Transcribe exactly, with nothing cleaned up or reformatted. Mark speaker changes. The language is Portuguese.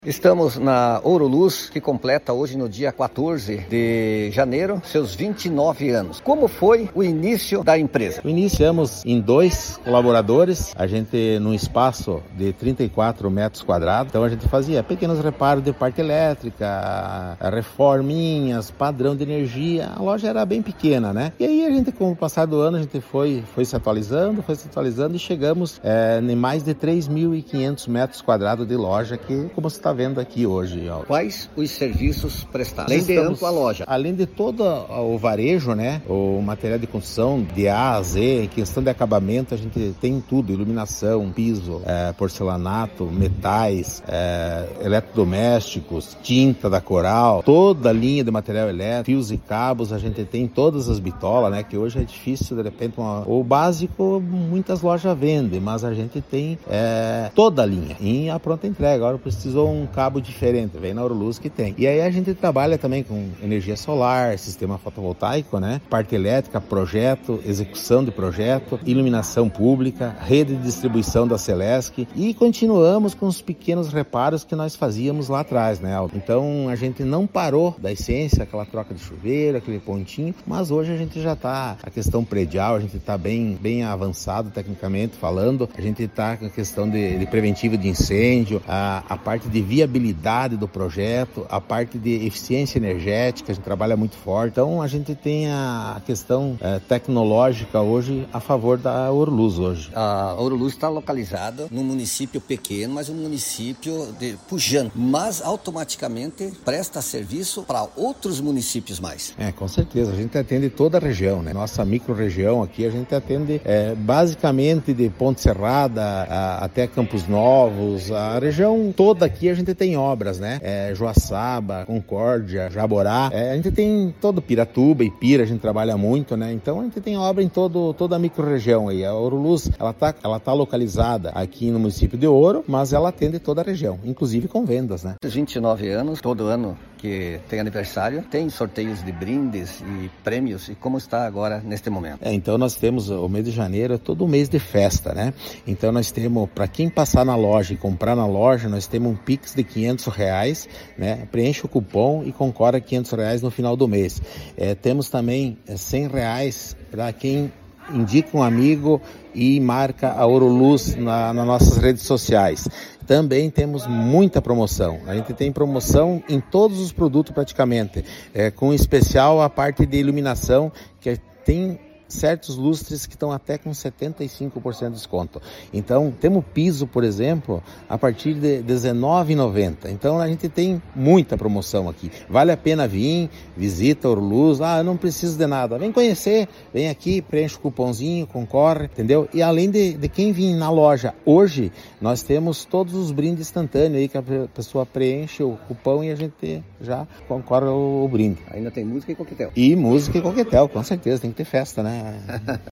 Speaker 1: Estamos na Ouro Luz, que completa hoje no dia quatorze de janeiro, seus vinte e nove anos. Como foi o início da empresa?
Speaker 2: Iniciamos em dois colaboradores, a gente num espaço de trinta e quatro metros quadrados, então a gente fazia pequenos reparos de parte elétrica, reforminhas, padrão de energia, a loja era bem pequena, né? E aí a gente, com o passar do ano, a gente foi, foi se atualizando, foi se atualizando e chegamos é, em mais de três mil e quinhentos metros quadrados de loja, que como você está vendo aqui hoje. Ó.
Speaker 1: Quais os serviços prestados? Além
Speaker 2: Estamos,
Speaker 1: de ampla loja.
Speaker 2: Além de todo o varejo, né? O material de construção de A a Z, em questão de acabamento, a gente tem tudo: iluminação, piso, é, porcelanato, metais, é, eletrodomésticos, tinta da Coral, toda a linha de material elétrico, fios e cabos, a gente tem todas as bitolas, né? Que hoje é difícil, de repente, uma... o básico muitas lojas vendem, mas a gente tem é, toda a linha em a pronta entrega. Agora precisou um cabo diferente, vem na Ouro Luz que tem. E aí a gente trabalha também com energia solar, sistema fotovoltaico, né? Parte elétrica, projeto, execução de projeto, iluminação pública, rede de distribuição da Celesc, e continuamos com os pequenos reparos que nós fazíamos lá atrás, né, Aldo? Então a gente não parou da essência, aquela troca de chuveiro, aquele pontinho, mas hoje a gente já está, a questão predial, a gente está bem, bem avançado tecnicamente falando, a gente está com a questão de, de preventivo de incêndio, a, a parte de viabilidade do projeto, a parte de eficiência energética, a gente trabalha muito forte. Então a gente tem a questão é, tecnológica hoje a favor da Ouro Luz hoje.
Speaker 1: A Ouro Luz está localizada num município pequeno, mas um município de pujante, mas automaticamente presta serviço para outros municípios mais.
Speaker 2: É, com certeza, a gente atende toda a região, né? Nossa micro-região aqui, a gente atende é, basicamente de Ponte Serrada a, até Campos Novos, a região toda aqui a gente tem obras, né? É, Joaçaba, Concórdia, Jaborá, é, a gente tem todo Piratuba, Ipira, a gente trabalha muito, né? Então a gente tem obra em todo, toda a micro-região aí. A Ouro Luz, ela tá, ela tá localizada aqui no município de Ouro, mas ela atende toda a região, inclusive com vendas, né?
Speaker 1: vinte e nove anos, todo ano que tem aniversário, tem sorteios de brindes e prêmios, e como está agora neste momento?
Speaker 2: É, então nós temos o mês de janeiro, todo mês de festa, né? Então nós temos, para quem passar na loja e comprar na loja, nós temos um Pix de quinhentos reais, né? Preenche o cupom e concorre a quinhentos reais no final do mês. É, temos também cem reais para quem indica um amigo e marca a Ouro Luz na, nas nossas redes sociais. Também temos muita promoção. A gente tem promoção em todos os produtos praticamente, é, com especial a parte de iluminação, que tem certos lustres que estão até com setenta e cinco por cento de desconto. Então, temos piso, por exemplo, a partir de dezenove reais e noventa centavos. Então, a gente tem muita promoção aqui. Vale a pena vir, visita Ouro Luz. Ah, eu não preciso de nada. Vem conhecer, vem aqui, preenche o cupomzinho, concorre, entendeu? E além de, de quem vir na loja hoje, nós temos todos os brindes instantâneos aí, que a pessoa preenche o cupom e a gente já concorre ao brinde.
Speaker 1: Ainda tem música e coquetel.
Speaker 2: E música e coquetel, com certeza, tem que ter festa, né?